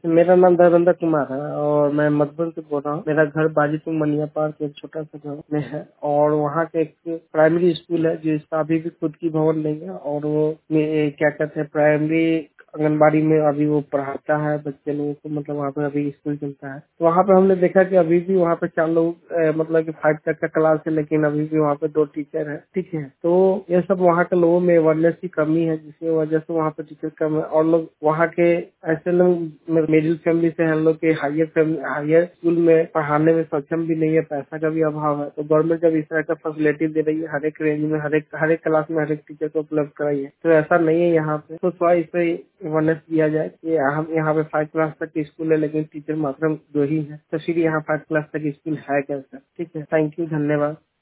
मेरा नाम धर्मेंद्र कुमार है और मैं मधुबन से बोल रहा हूँ। मेरा घर बाजीपुर मनिया पार्क एक छोटा सा गाँव में है और वहाँ के एक प्राइमरी स्कूल है जिसका अभी भी खुद की भवन नहीं है और वो क्या कहते हैं प्राइमरी आंगनबाड़ी में अभी वो पढ़ाता है बच्चे लोगों को, मतलब वहाँ पे अभी स्कूल चलता है। तो वहाँ पे हमने देखा कि अभी भी वहाँ पे 4 लोग मतलब कि 5 तक का क्लास है, लेकिन अभी भी वहाँ पे 2 टीचर है। ठीक है, तो ये सब वहाँ के लोगों में अवेयरनेस की कमी है जिसकी वजह से वहाँ पे टीचर कम है और लोग वहाँ के ऐसे लोग मिडिल फैमिली से हम लोग के हायर स्कूल में पढ़ाने में सक्षम भी नहीं है, पैसा का भी अभाव है। तो गवर्नमेंट जब इस तरह का फैसिलिटी दे रही है हर एक रेंज में, हर एक क्लास में हर एक टीचर को उपलब्ध कराई है, तो ऐसा नहीं है यहाँ पे। तो थोड़ा इस पे अवेयरनेस दिया जाए कि हम यहाँ पे 5 क्लास तक की स्कूल है लेकिन टीचर मात्र 2 ही है, तो फिर यहाँ 5 क्लास तक स्कूल है कैसे? ठीक है, थैंक यू, धन्यवाद।